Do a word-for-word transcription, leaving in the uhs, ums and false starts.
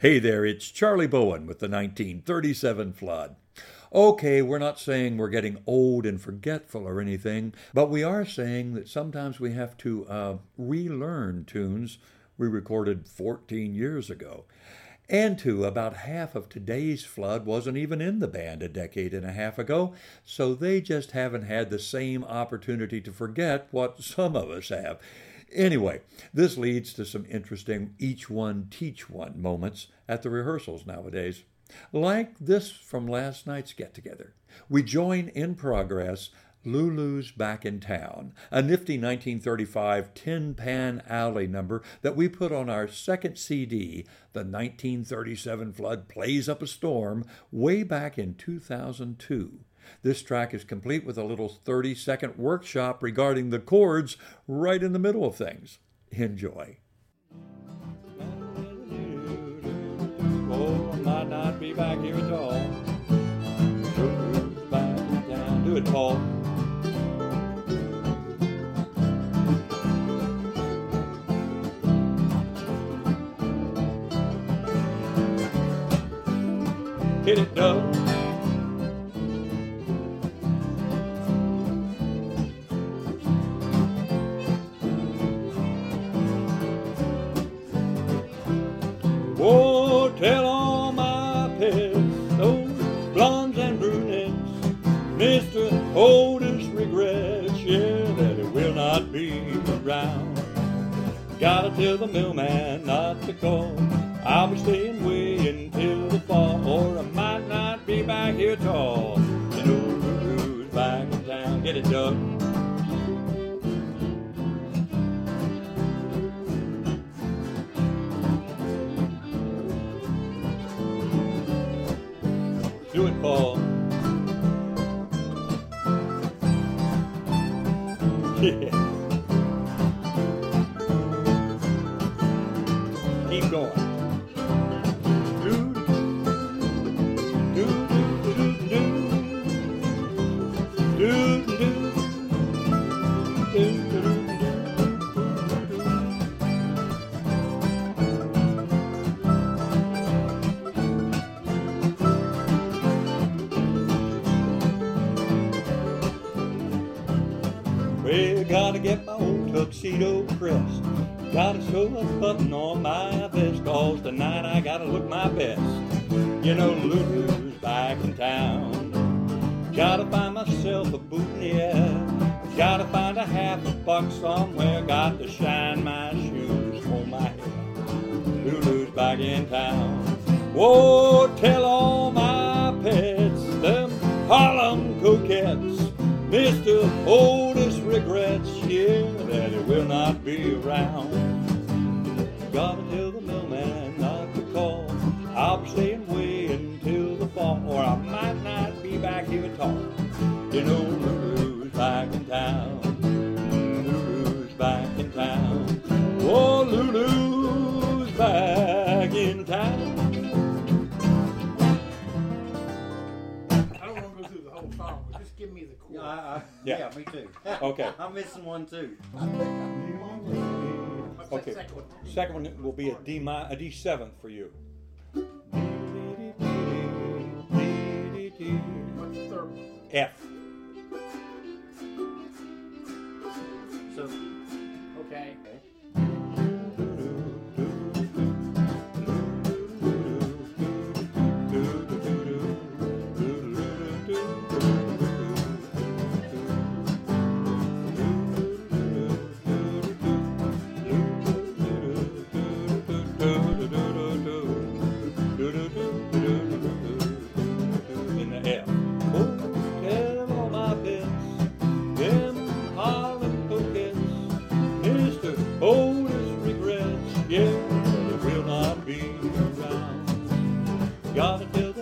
Hey there, it's Charlie Bowen with the nineteen thirty-seven flood. Okay, we're not saying we're getting old and forgetful or anything, but we are saying that sometimes we have to uh, relearn tunes we recorded fourteen years ago. And too, about half of today's flood wasn't even in the band a decade and a half ago, so they just haven't had the same opportunity to forget what some of us have. Anyway, this leads to some interesting each one teach one moments at the rehearsals nowadays. Like this from last night's get-together. We join in progress Lulu's Back in Town, a nifty nineteen thirty-five Tin Pan Alley number that we put on our second C D, The nineteen thirty-seven Flood Plays Up a Storm, way back in two thousand two. This track is complete with a little thirty-second workshop regarding the chords right in the middle of things. Enjoy. Oh, I might not be back here at all. Back down. Do it, Paul. Hit it, Doug. Oh, tell all my pets, those blondes and brunettes, Mister Otis regrets, yeah, that it will not be around. Gotta tell the millman not to call, I'll be staying way until the fall, or I might not be back here at all. You know, Lulu's back in town. Get it, Doug. Do it, Paul. Yeah. Keep going. Well, gotta get my old tuxedo pressed. Gotta sew a button on my vest, cause tonight I gotta look my best. You know, Lulu's back in town. Gotta find myself a boutonniere. Gotta find a half a buck somewhere. Got to shine my shoes on my head. Lulu's back in town. Whoa, tell all my pets, them Harlem coquettes, Mister Otis regrets, yeah, that it will not be around. Gotta tell the millman not to call, I'll be staying way until the fall, or I might not be back here at all. You know, Lulu's back in town. Lulu's back in town. Oh, Lulu's back in town. Give me the chord. Yeah, I, I, Yeah. yeah, me too. Okay. I'm missing one too. What's Okay. that second one? Second one will be a D mi- a D seven for you. What's the third one? F. So, Okay. In the F. Oh, tell all my pets, them Harlem coquettes, Mister Otis regrets, yeah, it will not be around. Gotta tell